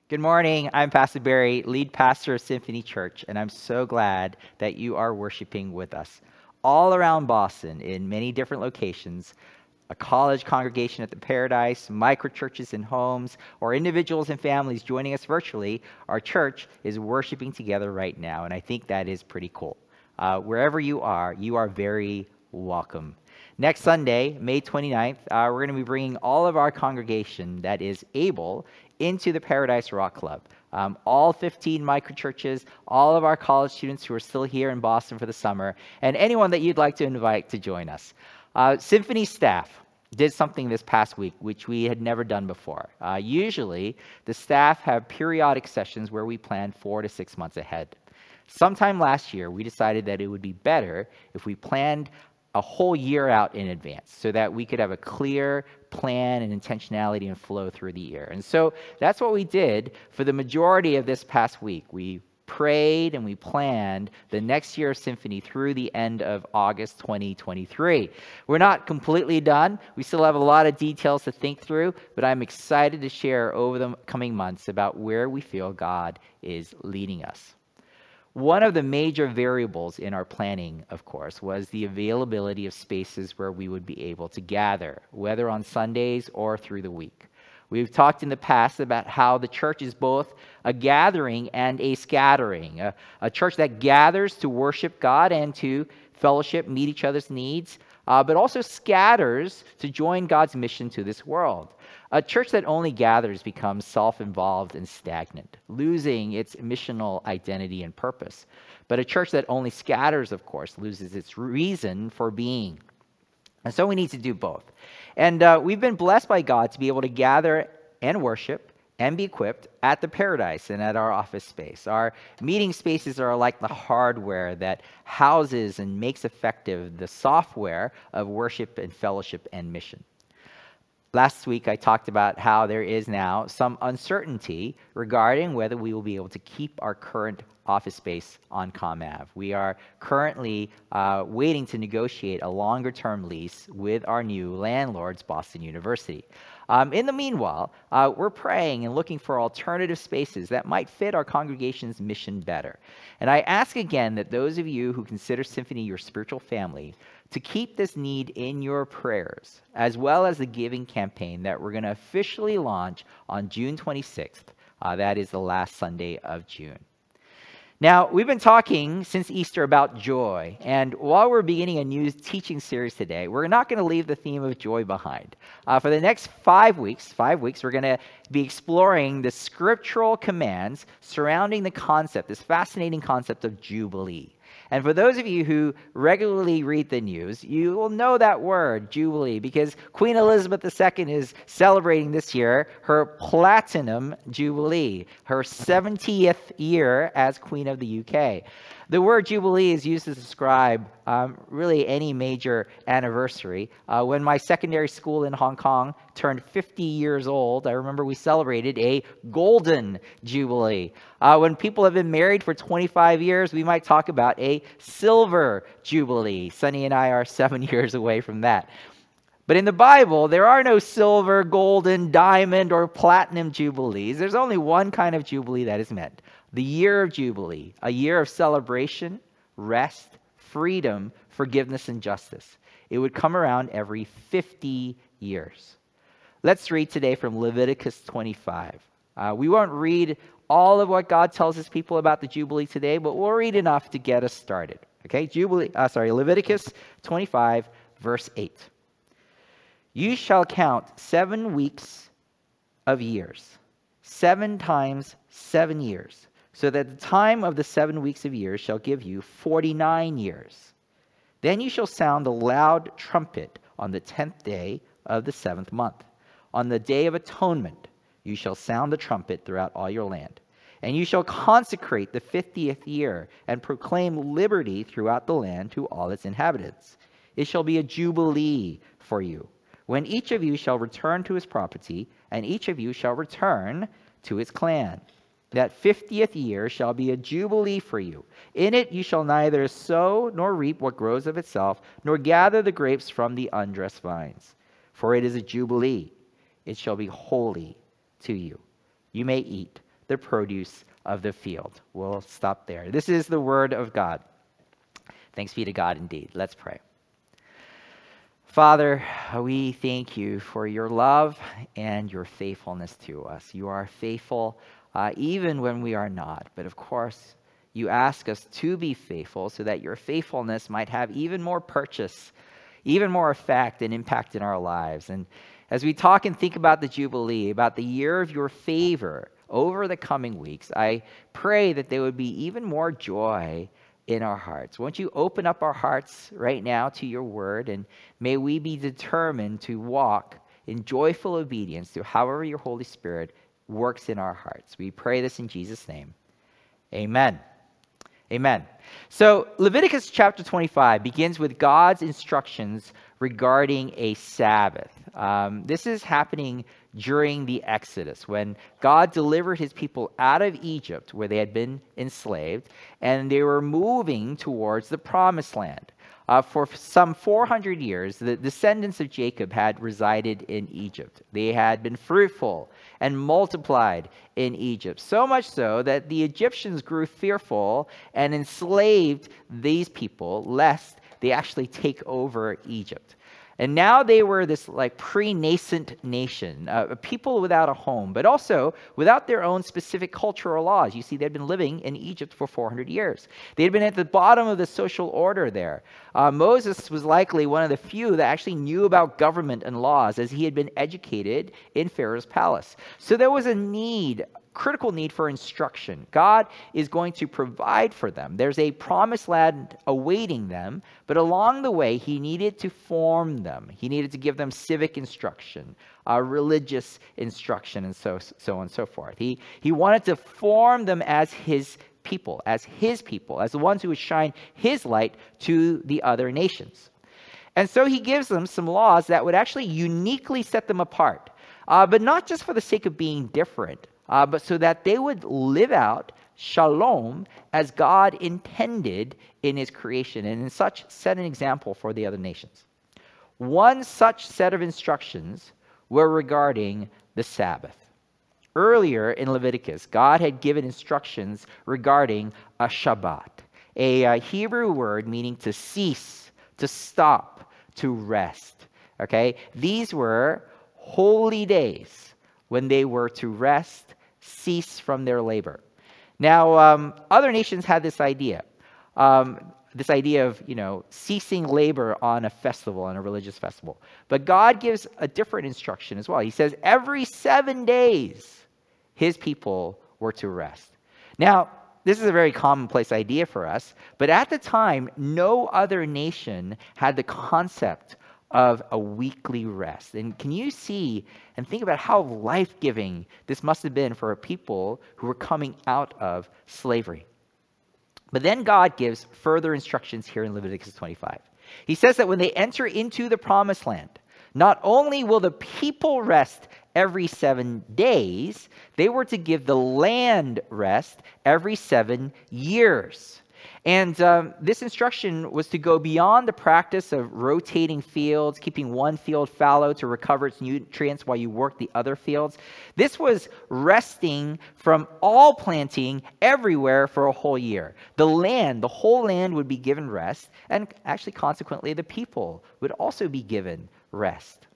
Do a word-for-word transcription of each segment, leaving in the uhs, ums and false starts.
Good morning. I'm Pastor Barry, lead pastor of Symphony Church, and I'm so glad that you are worshiping with us. All around Boston, in many different locations, a college congregation at the Paradise, micro churches in homes, or individuals and families joining us virtually, our church is worshiping together right now, and I think that is pretty cool. Uh, wherever you are, you are very welcome. Next Sunday, May twenty-ninth, uh, we're going to be bringing all of our congregation that is able into the Paradise Rock Club. Um, all fifteen microchurches, all of our college students who are still here in Boston for the summer, and anyone that you'd like to invite to join us. Uh, Symphony staff did something this past week which we had never done before. Uh, usually, the staff have periodic sessions where we plan four to six months ahead. Sometime last year, we decided that it would be better if we planned a whole year out in advance so that we could have a clear plan and intentionality and flow through the year. And so that's what we did for the majority of this past week. We prayed and we planned the next year of Symphony through the end of August twenty twenty-three. We're not completely done. We still have a lot of details to think through, but I'm excited to share over the coming months about where we feel God is leading us. One of the major variables in our planning, of course, was the availability of spaces where we would be able to gather, whether on Sundays or through the week. We've talked in the past about how the church is both a gathering and a scattering, a, a church that gathers to worship God and to fellowship, meet each other's needs, uh, but also scatters to join God's mission to this world. A church that only gathers becomes self-involved and stagnant, losing its missional identity and purpose. But a church that only scatters, of course, loses its reason for being. And so we need to do both. And uh, we've been blessed by God to be able to gather and worship and be equipped at the Paradise and at our office space. Our meeting spaces are like the hardware that houses and makes effective the software of worship and fellowship and mission. Last week, I talked about how there is now some uncertainty regarding whether we will be able to keep our current office space on ComAv. We are currently uh, waiting to negotiate a longer-term lease with our new landlords, Boston University. Um, in the meanwhile, uh, we're praying and looking for alternative spaces that might fit our congregation's mission better. And I ask again that those of you who consider Symphony your spiritual family to keep this need in your prayers, as well as the giving campaign that we're going to officially launch on June twenty-sixth. Uh, that is the last Sunday of June. Now, we've been talking since Easter about joy, and while we're beginning a new teaching series today, we're not going to leave the theme of joy behind. Uh, for the next five weeks, five weeks, we're going to be exploring the scriptural commands surrounding the concept, this fascinating concept of Jubilee. And for those of you who regularly read the news, you will know that word, Jubilee, because Queen Elizabeth the Second is celebrating this year her Platinum Jubilee, her seventieth year as Queen of the U K. The word Jubilee is used to describe um, really any major anniversary. Uh, when my secondary school in Hong Kong turned fifty years old, I remember we celebrated a golden Jubilee. Uh, when people have been married for twenty-five years, we might talk about a silver Jubilee. Sonny and I are seven years away from that. But in the Bible, there are no silver, golden, diamond, or platinum jubilees. There's only one kind of jubilee that is meant. The year of Jubilee, a year of celebration, rest, freedom, forgiveness, and justice. It would come around every fifty years. Let's read today from Leviticus twenty-five. Uh, we won't read all of what God tells his people about the Jubilee today, but we'll read enough to get us started. Okay, Jubilee, uh, sorry, Leviticus twenty-five, verse eight. You shall count seven weeks of years, seven times seven years, so that the time of the seven weeks of years shall give you forty-nine years. Then you shall sound the loud trumpet on the tenth day of the seventh month. On the day of atonement, you shall sound the trumpet throughout all your land. And you shall consecrate the fiftieth year and proclaim liberty throughout the land to all its inhabitants. It shall be a jubilee for you, when each of you shall return to his property, and each of you shall return to his clan. That fiftieth year shall be a jubilee for you. In it you shall neither sow nor reap what grows of itself, nor gather the grapes from the undressed vines. For it is a jubilee. It shall be holy to you. You may eat the produce of the field. We'll stop there. This is the word of God. Thanks be to God indeed. Let's pray. Father, we thank you for your love and your faithfulness to us. You are faithful uh, even when we are not. But of course, you ask us to be faithful so that your faithfulness might have even more purchase, even more effect and impact in our lives. And as we talk and think about the Jubilee, about the year of your favor over the coming weeks, I pray that there would be even more joy in our hearts. Won't you open up our hearts right now to your word, and may we be determined to walk in joyful obedience to however your Holy Spirit works in our hearts. We pray this in Jesus' name. Amen. Amen. So Leviticus chapter twenty-five begins with God's instructions regarding a Sabbath. Um, this is happening during the Exodus, when God delivered his people out of Egypt, where they had been enslaved, and they were moving towards the Promised Land. Uh, for some four hundred years, the descendants of Jacob had resided in Egypt. They had been fruitful and multiplied in Egypt, so much so that the Egyptians grew fearful and enslaved these people, lest they actually take over Egypt. And now they were this like pre-nascent nation, uh, people without a home, but also without their own specific cultural laws. You see, they'd been living in Egypt for four hundred years. They had been at the bottom of the social order there. Uh, Moses was likely one of the few that actually knew about government and laws, as he had been educated in Pharaoh's palace. So there was a need, critical need for instruction. God is going to provide for them. There's a promised land awaiting them, but along the way, he needed to form them. He needed to give them civic instruction, uh, religious instruction, and so, so on and so forth. He, he wanted to form them as his people, as his people, as the ones who would shine his light to the other nations. And so he gives them some laws that would actually uniquely set them apart, uh, but not just for the sake of being different, Uh, but so that they would live out shalom as God intended in his creation, and in such set an example for the other nations. One such set of instructions were regarding the Sabbath. Earlier in Leviticus, God had given instructions regarding a Shabbat, a, a Hebrew word meaning to cease, to stop, to rest. Okay? These were holy days when they were to rest, cease from their labor. Now, um, other nations had this idea, um, this idea of, you know, ceasing labor on a festival, on a religious festival. But God gives a different instruction as well. He says every seven days, his people were to rest. Now, this is a very commonplace idea for us, but at the time, no other nation had the concept of a weekly rest. And can you see and think about how life-giving this must have been for a people who were coming out of slavery? But then God gives further instructions here in Leviticus twenty-five. He says that when they enter into the Promised Land, not only will the people rest every seven days, they were to give the land rest every seven years. And um, this instruction was to go beyond the practice of rotating fields, keeping one field fallow to recover its nutrients while you work the other fields. This was resting from all planting everywhere for a whole year. The land, the whole land would be given rest, and actually consequently the people would also be given rest.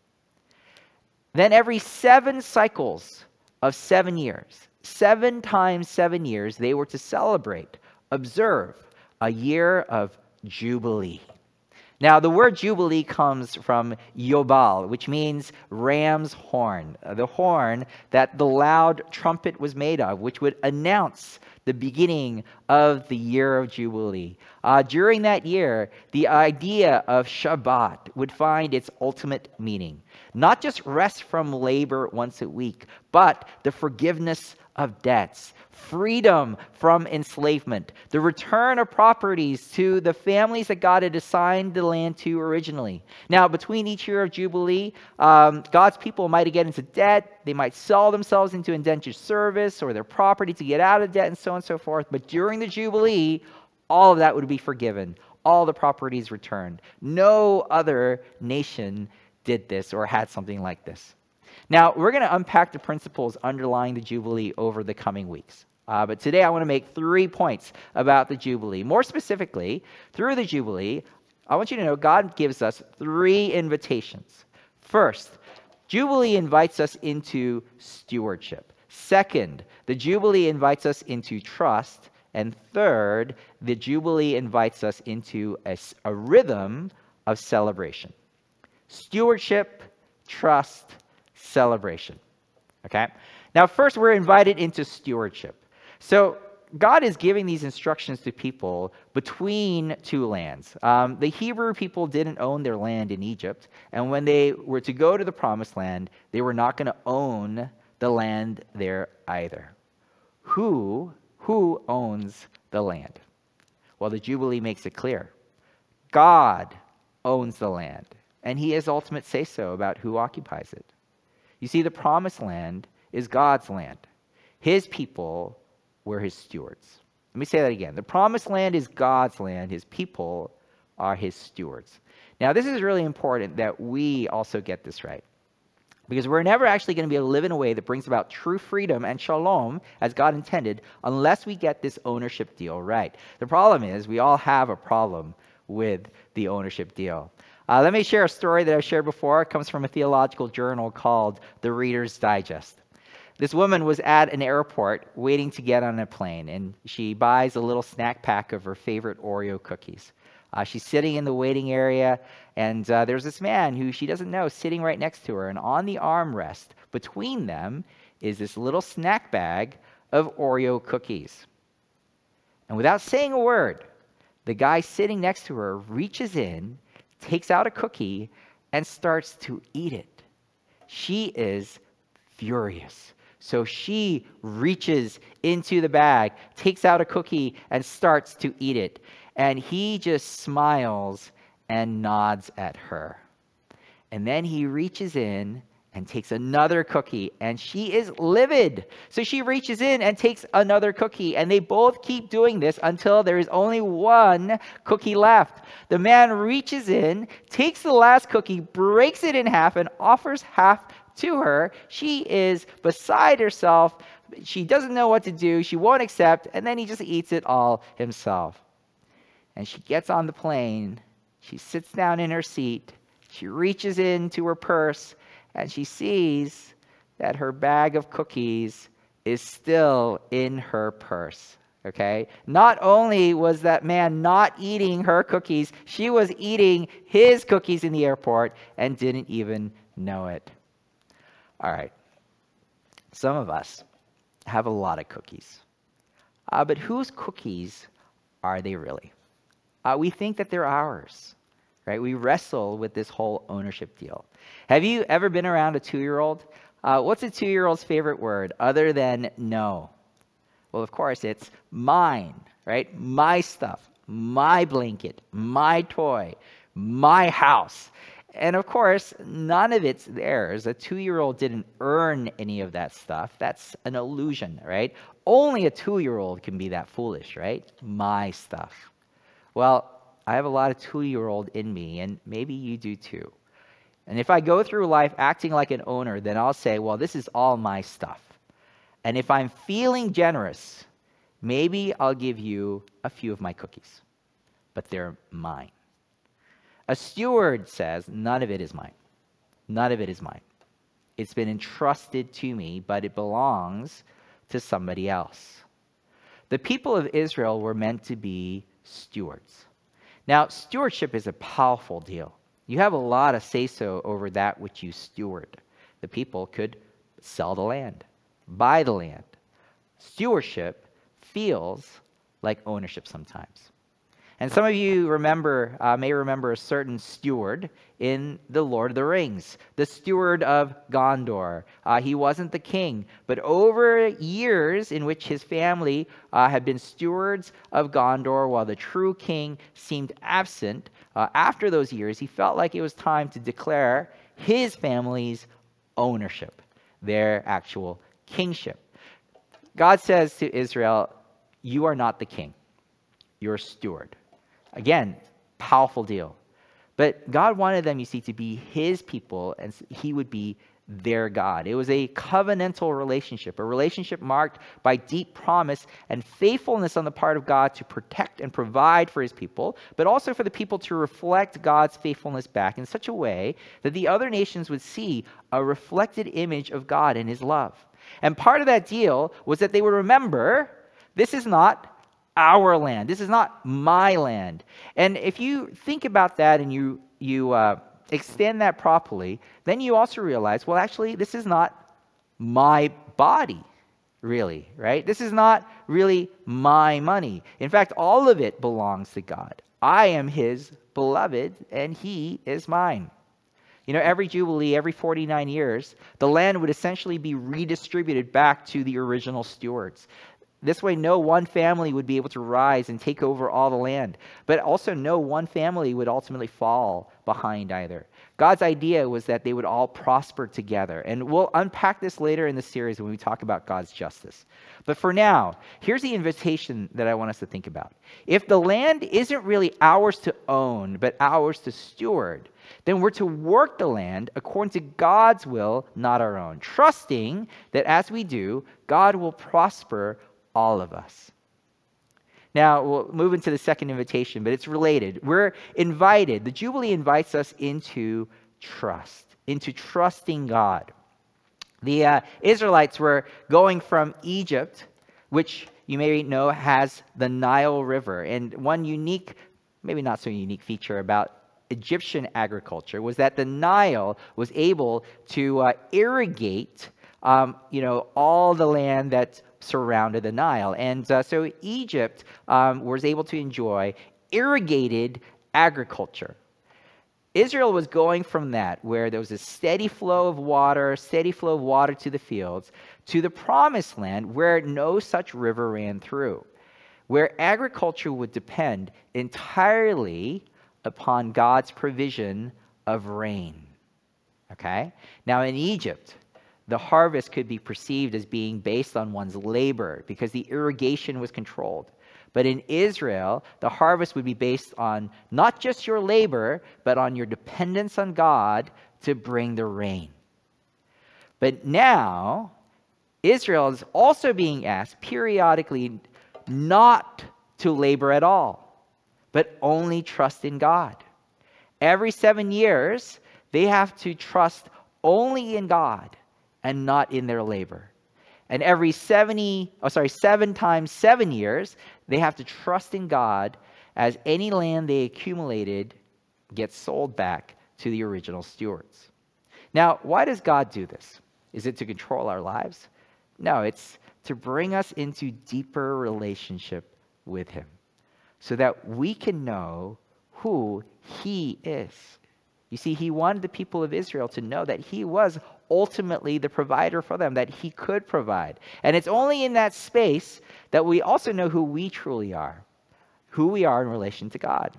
Then every seven cycles of seven years, seven times seven years, they were to celebrate, observe, a year of Jubilee. Now, the word Jubilee comes from Yobal, which means ram's horn, the horn that the loud trumpet was made of, which would announce the beginning of the year of Jubilee. Uh, during that year, the idea of Shabbat would find its ultimate meaning. Not just rest from labor once a week, but the forgiveness of debts, freedom from enslavement, the return of properties to the families that God had assigned the land to originally. Now, between each year of Jubilee, um, God's people might get into debt. They might sell themselves into indentured service or their property to get out of debt and so on and so forth. But during the Jubilee, all of that would be forgiven. All the properties returned. No other nation did this or had something like this. Now, we're going to unpack the principles underlying the Jubilee over the coming weeks. Uh, but today I want to make three points about the Jubilee. More specifically, through the Jubilee, I want you to know God gives us three invitations. First, Jubilee invites us into stewardship. Second, the Jubilee invites us into trust. And third, the Jubilee invites us into a, a rhythm of celebration. Stewardship, trust, celebration. Okay? Now, first, we're invited into stewardship. So, God is giving these instructions to people between two lands. Um, the Hebrew people didn't own their land in Egypt, and when they were to go to the promised land, they were not going to own the land there either. Who, who owns the land? Well, the Jubilee makes it clear. God owns the land, and he has ultimate say-so about who occupies it. You see, the promised land is God's land. His people were his stewards. Let me say that again. The promised land is God's land. His people are his stewards. Now, this is really important that we also get this right, because we're never actually going to be able to live in a way that brings about true freedom and shalom as God intended unless we get this ownership deal right. The problem is we all have a problem with the ownership deal. Uh, let me share a story that I've shared before. It comes from a theological journal called The Reader's Digest. This woman was at an airport waiting to get on a plane, and she buys a little snack pack of her favorite Oreo cookies. Uh, she's sitting in the waiting area, and uh, there's this man who she doesn't know sitting right next to her, and on the armrest between them is this little snack bag of Oreo cookies. And without saying a word, the guy sitting next to her reaches in, takes out a cookie, and starts to eat it. She is furious. So she reaches into the bag, takes out a cookie, and starts to eat it. And he just smiles and nods at her. And then he reaches in and takes another cookie, and she is livid. So she reaches in and takes another cookie, and they both keep doing this until there is only one cookie left. The man reaches in, takes the last cookie, breaks it in half, and offers half to her. She is beside herself. She doesn't know what to do. She won't accept, and then he just eats it all himself. And she gets on the plane. She sits down in her seat. She reaches into her purse, and she sees that her bag of cookies is still in her purse. Okay? Not only was that man not eating her cookies, she was eating his cookies in the airport and didn't even know it. All right. Some of us have a lot of cookies. Uh, but whose cookies are they really? Uh, we think that they're ours, right? We wrestle with this whole ownership deal. Have you ever been around a two-year-old? Uh, what's a two-year-old's favorite word other than no? Well, of course, it's mine, right? My stuff, my blanket, my toy, my house. And of course, none of it's theirs. A two-year-old didn't earn any of that stuff. That's an illusion, right? Only a two-year-old can be that foolish, right? My stuff. Well, I have a lot of two-year-old in me, and maybe you do too. And if I go through life acting like an owner, then I'll say, well, this is all my stuff. And if I'm feeling generous, maybe I'll give you a few of my cookies, but they're mine. A steward says, none of it is mine. None of it is mine. It's been entrusted to me, but it belongs to somebody else. The people of Israel were meant to be stewards. Now, stewardship is a powerful deal. You have a lot of say-so over that which you steward. The people could sell the land, buy the land. Stewardship feels like ownership sometimes. And some of you remember, uh, may remember a certain steward in The Lord of the Rings, the steward of Gondor. Uh, he wasn't the king, but over years in which his family uh, had been stewards of Gondor while the true king seemed absent, uh, after those years, he felt like it was time to declare his family's ownership, their actual kingship. God says to Israel, you are not the king, you're a steward. Again, powerful deal. But God wanted them, you see, to be his people, and he would be their God. It was a covenantal relationship, a relationship marked by deep promise and faithfulness on the part of God to protect and provide for his people, but also for the people to reflect God's faithfulness back in such a way that the other nations would see a reflected image of God and his love. And part of that deal was that they would remember, this is not our land. This is not my land. And if you think about that and you, you, uh, extend that properly, then you also realize, well, actually, this is not my body, really, right? This is not really my money. In fact, all of it belongs to God. I am his beloved, and he is mine. You know, every Jubilee, every forty-nine years, the land would essentially be redistributed back to the original stewards. This way, no one family would be able to rise and take over all the land, but also no one family would ultimately fall behind either. God's idea was that they would all prosper together, and we'll unpack this later in the series when we talk about God's justice. But for now, here's the invitation that I want us to think about. If the land isn't really ours to own, but ours to steward, then we're to work the land according to God's will, not our own, trusting that as we do, God will prosper all of us. Now, we'll move into the second invitation, but it's related. We're invited, the Jubilee invites us into trust, into trusting God. The uh, Israelites were going from Egypt, which you may know has the Nile River. And one unique, maybe not so unique feature about Egyptian agriculture was that the Nile was able to uh, irrigate um, you know, all the land that surrounded the Nile. And uh, so Egypt um, was able to enjoy irrigated agriculture. Israel was going from that, where there was a steady flow of water, steady flow of water to the fields, to the promised land where no such river ran through, where agriculture would depend entirely upon God's provision of rain. Okay? Now in Egypt, the harvest could be perceived as being based on one's labor because the irrigation was controlled. But in Israel, the harvest would be based on not just your labor, but on your dependence on God to bring the rain. But now, Israel is also being asked periodically not to labor at all, but only trust in God. Every seven years, they have to trust only in God and not in their labor. And every seventy, oh sorry, seven times seven years, they have to trust in God as any land they accumulated gets sold back to the original stewards. Now, why does God do this? Is it to control our lives? No, it's to bring us into deeper relationship with him so that we can know who he is. You see, he wanted the people of Israel to know that he was ultimately the provider for them, that he could provide. And it's only in that space that we also know who we truly are, who we are in relation to God,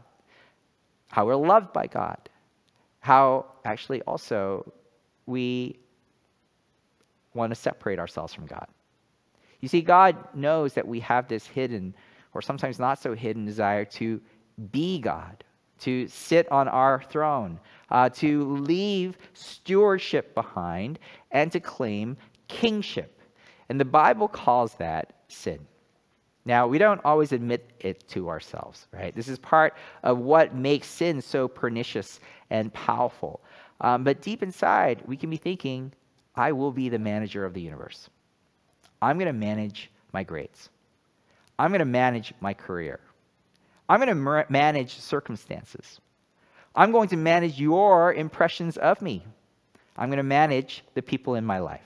how we're loved by God, how actually also we want to separate ourselves from God. You see, God knows that we have this hidden, or sometimes not so hidden, desire to be God, to sit on our throne, uh, to leave stewardship behind, and to claim kingship. And the Bible calls that sin. Now, we don't always admit it to ourselves, right? This is part of what makes sin so pernicious and powerful. Um, but deep inside, we can be thinking, I will be the manager of the universe. I'm going to manage my grades. I'm going to manage my career. I'm going to manage circumstances. I'm going to manage your impressions of me. I'm going to manage the people in my life.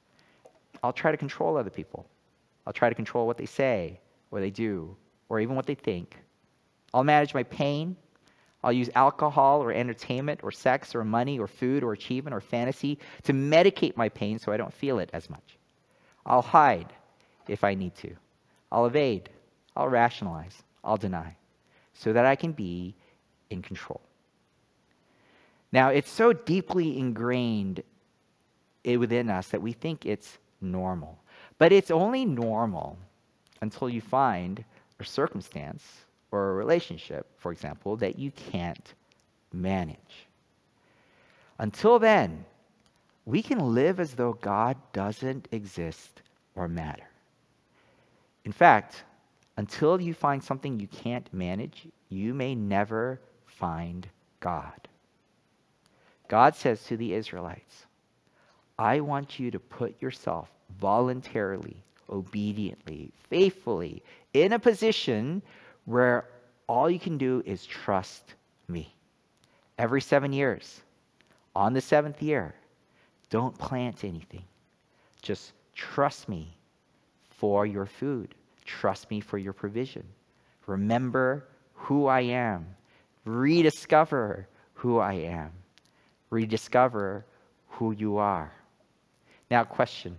I'll try to control other people. I'll try to control what they say, or they do, or even what they think. I'll manage my pain. I'll use alcohol or entertainment or sex or money or food or achievement or fantasy to medicate my pain so I don't feel it as much. I'll hide if I need to. I'll evade. I'll rationalize. I'll deny, so that I can be in control. Now, it's so deeply ingrained within us that we think it's normal. But it's only normal until you find a circumstance or a relationship, for example, that you can't manage. Until then, we can live as though God doesn't exist or matter. In fact, until you find something you can't manage, you may never find God. God says to the Israelites, I want you to put yourself voluntarily, obediently, faithfully in a position where all you can do is trust me. Every seven years, on the seventh year, don't plant anything. Just trust me for your food. Trust me for your provision. Remember who I am. Rediscover who I am. Rediscover who you are. Now, question.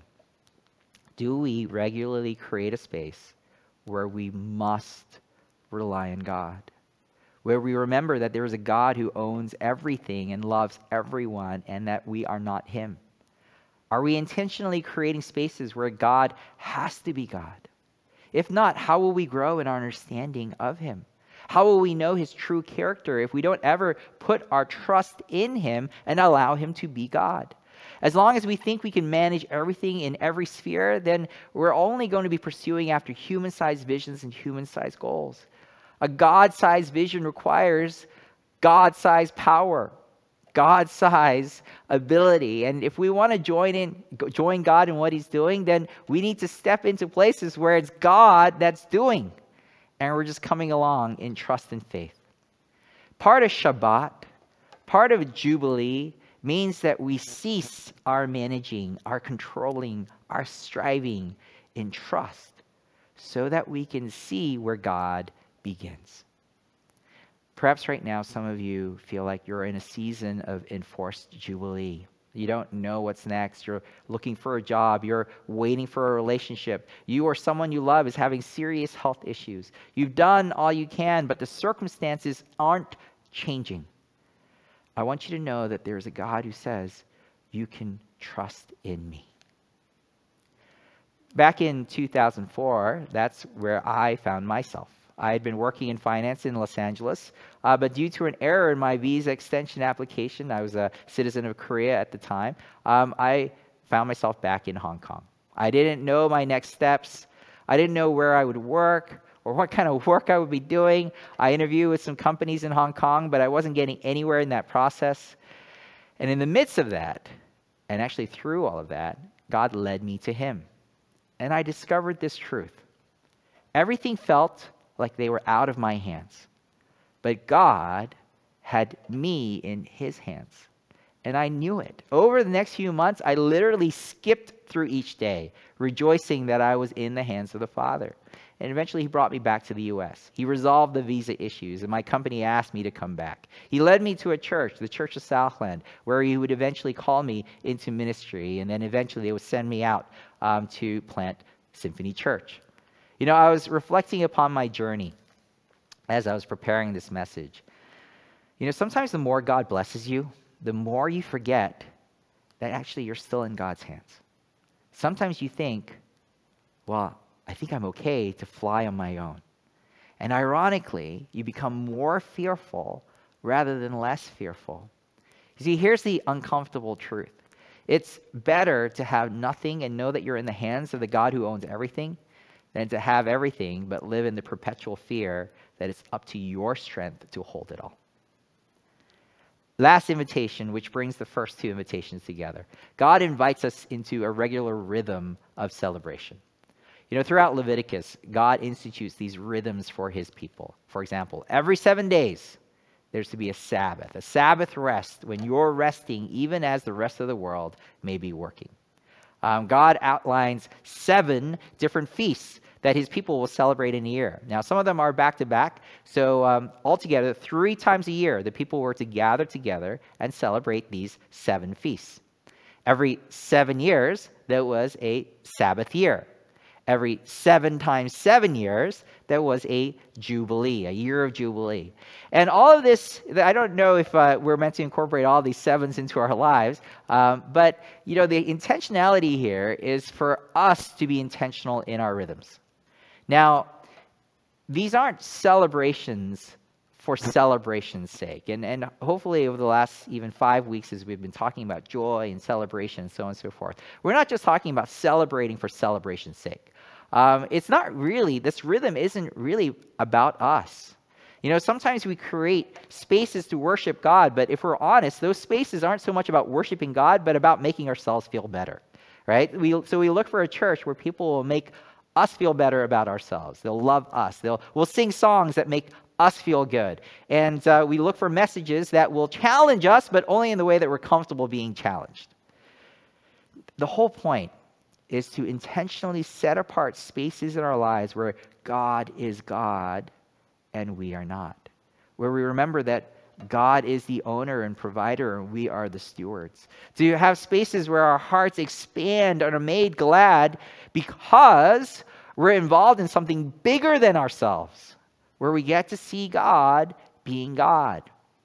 Do we regularly create a space where we must rely on God? Where we remember that there is a God who owns everything and loves everyone and that we are not him? Are we intentionally creating spaces where God has to be God? If not, how will we grow in our understanding of him? How will we know his true character if we don't ever put our trust in him and allow him to be God? As long as we think we can manage everything in every sphere, then we're only going to be pursuing after human-sized visions and human-sized goals. A God-sized vision requires God-sized power, God-sized ability. And if we want to join in, join God in what he's doing, then we need to step into places where it's God that's doing. And we're just coming along in trust and faith. Part of Shabbat, part of Jubilee, means that we cease our managing, our controlling, our striving in trust so that we can see where God begins. Perhaps right now some of you feel like you're in a season of enforced Jubilee. You don't know what's next. You're looking for a job. You're waiting for a relationship. You or someone you love is having serious health issues. You've done all you can, but the circumstances aren't changing. I want you to know that there's a God who says, you can trust in me. Back in two thousand four, that's where I found myself. I had been working in finance in Los Angeles, uh, but due to an error in my visa extension application, I was a citizen of Korea at the time, um, I found myself back in Hong Kong. I didn't know my next steps. I didn't know where I would work or what kind of work I would be doing. I interviewed with some companies in Hong Kong, but I wasn't getting anywhere in that process. And in the midst of that, and actually through all of that, God led me to him. And I discovered this truth. Everything felt like they were out of my hands. But God had me in his hands. And I knew it. Over the next few months, I literally skipped through each day, rejoicing that I was in the hands of the Father. And eventually he brought me back to the U S. He resolved the visa issues, and my company asked me to come back. He led me to a church, the Church of Southland, where he would eventually call me into ministry, and then eventually they would send me out um, to plant Symphony Church. You know, I was reflecting upon my journey as I was preparing this message. You know, sometimes the more God blesses you, the more you forget that actually you're still in God's hands. Sometimes you think, well, I think I'm okay to fly on my own. And ironically, you become more fearful rather than less fearful. You see, here's the uncomfortable truth. It's better to have nothing and know that you're in the hands of the God who owns everything than to have everything but live in the perpetual fear that it's up to your strength to hold it all. Last invitation, which brings the first two invitations together. God invites us into a regular rhythm of celebration. You know, throughout Leviticus, God institutes these rhythms for his people. For example, every seven days, there's to be a Sabbath, a Sabbath rest when you're resting even as the rest of the world may be working. Um, God outlines seven different feasts that his people will celebrate in a year. Now, some of them are back-to-back, so um, altogether, three times a year, the people were to gather together and celebrate these seven feasts. Every seven years, there was a Sabbath year. Every seven times seven years, there was a Jubilee, a year of Jubilee. And all of this, I don't know if uh, we're meant to incorporate all these sevens into our lives, um, but, you know, the intentionality here is for us to be intentional in our rhythms. Now, these aren't celebrations for celebration's sake. And, and hopefully over the last even five weeks as we've been talking about joy and celebration and so on and so forth, we're not just talking about celebrating for celebration's sake. Um, it's not really, this rhythm isn't really about us. You know, sometimes we create spaces to worship God, but if we're honest, those spaces aren't so much about worshiping God, but about making ourselves feel better, right? We, so we look for a church where people will make us feel better about ourselves. They'll love us. They'll we'll sing songs that make us feel good. And uh, we look for messages that will challenge us, but only in the way that we're comfortable being challenged. The whole point is to intentionally set apart spaces in our lives where God is God and we are not. Where we remember that God is the owner and provider and we are the stewards. To have spaces where our hearts expand and are made glad because we're involved in something bigger than ourselves, where we get to see God being God.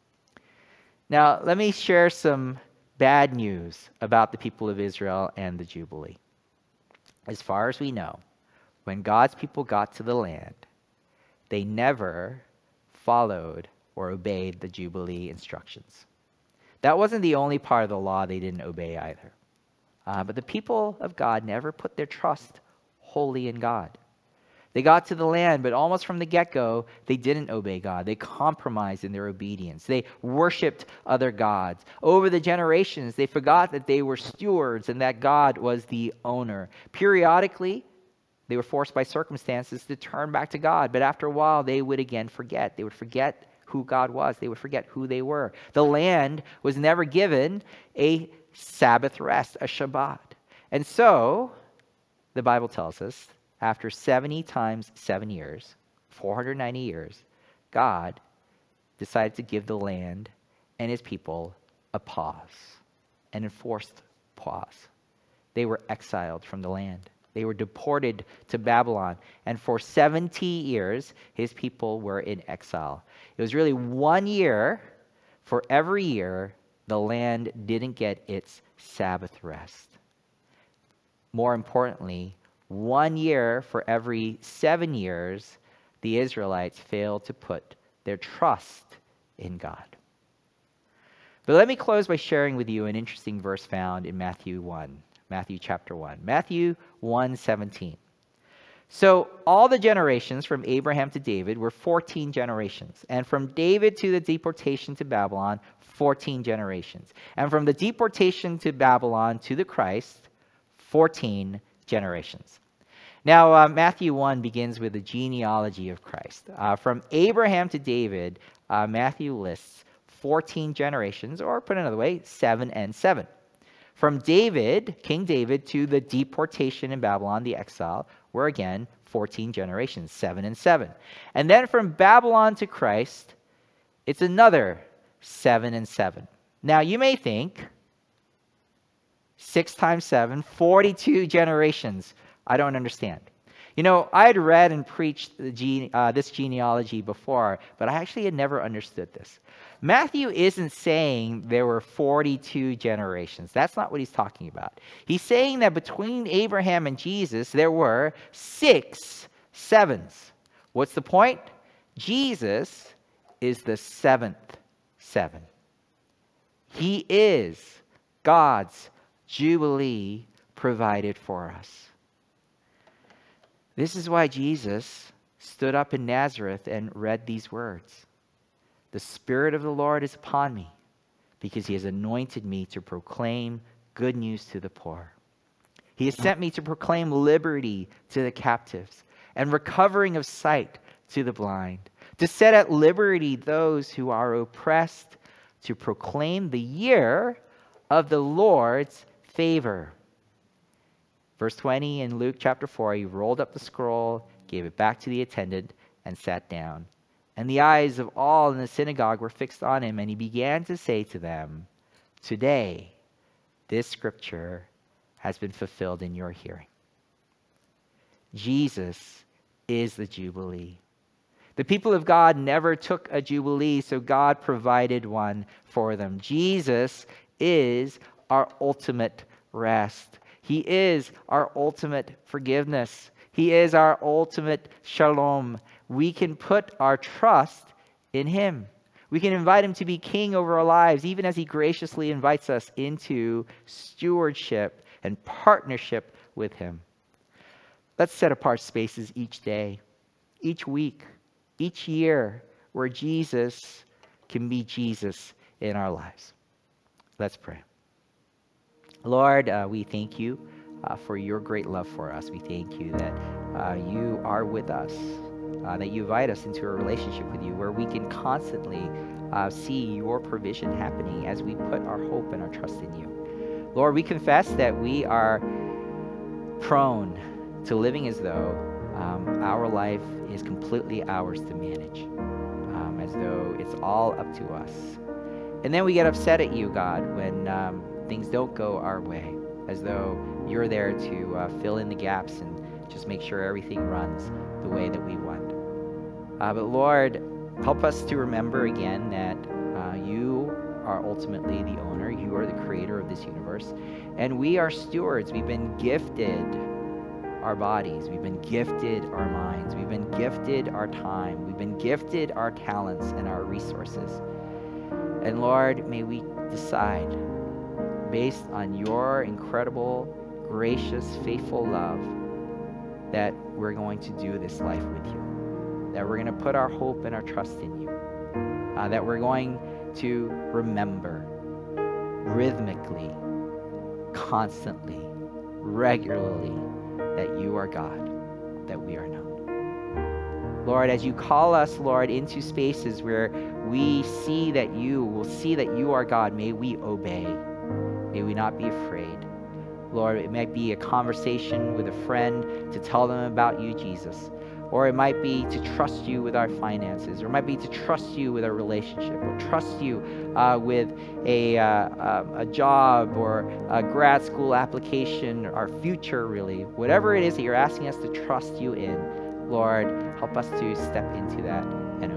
Now, let me share some bad news about the people of Israel and the Jubilee. As far as we know, when God's people got to the land, they never followed or obeyed the Jubilee instructions. That wasn't the only part of the law they didn't obey either. Uh, but the people of God never put their trust wholly in God. They got to the land, but almost from the get-go, they didn't obey God. They compromised in their obedience. They worshiped other gods. Over the generations, they forgot that they were stewards and that God was the owner. Periodically, they were forced by circumstances to turn back to God, but after a while, they would again forget. They would forget who God was. They would forget who they were. The land was never given a Sabbath rest, a Shabbat. And so, the Bible tells us, after seventy times seven years, four hundred ninety years, God decided to give the land and his people a pause, an enforced pause. They were exiled from the land. They were deported to Babylon. And for seventy years, his people were in exile. It was really one year for every year the land didn't get its Sabbath rest. More importantly, one year for every seven years, the Israelites failed to put their trust in God. But let me close by sharing with you an interesting verse found in Matthew one, Matthew chapter one, Matthew one seventeen. So all the generations from Abraham to David were fourteen generations, and from David to the deportation to Babylon, fourteen generations, and from the deportation to Babylon to the Christ, fourteen generations. Now, uh, Matthew one begins with the genealogy of Christ. Uh, from Abraham to David, uh, Matthew lists fourteen generations, or put another way, seven and seven. From David, King David, to the deportation in Babylon, the exile, were again fourteen generations, seven and seven. And then from Babylon to Christ, it's another seven and seven. Now, you may think, six times seven, forty-two generations. I don't understand. You know, I had read and preached the gene, uh, this genealogy before, but I actually had never understood this. Matthew isn't saying there were forty-two generations. That's not what he's talking about. He's saying that between Abraham and Jesus, there were six sevens. What's the point? Jesus is the seventh seven. He is God's Jubilee provided for us. This is why Jesus stood up in Nazareth and read these words. The Spirit of the Lord is upon me, because he has anointed me to proclaim good news to the poor. He has sent me to proclaim liberty to the captives and recovering of sight to the blind, to set at liberty those who are oppressed, to proclaim the year of the Lord's favor. Verse twenty in Luke chapter four, he rolled up the scroll, gave it back to the attendant, and sat down. And the eyes of all in the synagogue were fixed on him, and he began to say to them, today, this scripture has been fulfilled in your hearing. Jesus is the Jubilee. The people of God never took a Jubilee, so God provided one for them. Jesus is our ultimate rest. He is our ultimate forgiveness. He is our ultimate shalom. We can put our trust in him. We can invite him to be king over our lives, even as he graciously invites us into stewardship and partnership with him. Let's set apart spaces each day, each week, each year, where Jesus can be Jesus in our lives. Let's pray. Lord, uh, we thank you uh, for your great love for us. We thank you that uh, you are with us, uh, that you invite us into a relationship with you where we can constantly uh, see your provision happening as we put our hope and our trust in you. Lord, we confess that we are prone to living as though um, our life is completely ours to manage, um, as though it's all up to us. And then we get upset at you, God, when um, things don't go our way, as though you're there to uh, fill in the gaps and just make sure everything runs the way that we want. Uh, but Lord, help us to remember again that uh, you are ultimately the owner. You are the creator of this universe. And we are stewards. We've been gifted our bodies. We've been gifted our minds. We've been gifted our time. We've been gifted our talents and our resources. And Lord, may we decide, based on your incredible, gracious, faithful love, that we're going to do this life with you, that we're going to put our hope and our trust in you, uh, that we're going to remember rhythmically, constantly, regularly, that you are God, that we are not. Lord, as you call us, Lord, into spaces where we see that you will see that you are God, may we obey. May we not be afraid. Lord, it might be a conversation with a friend to tell them about you, Jesus. Or it might be to trust you with our finances. Or it might be to trust you with our relationship. Or trust you uh, with a, uh, a job or a grad school application, our future, really. Whatever it is that you're asking us to trust you in, Lord, help us to step into that and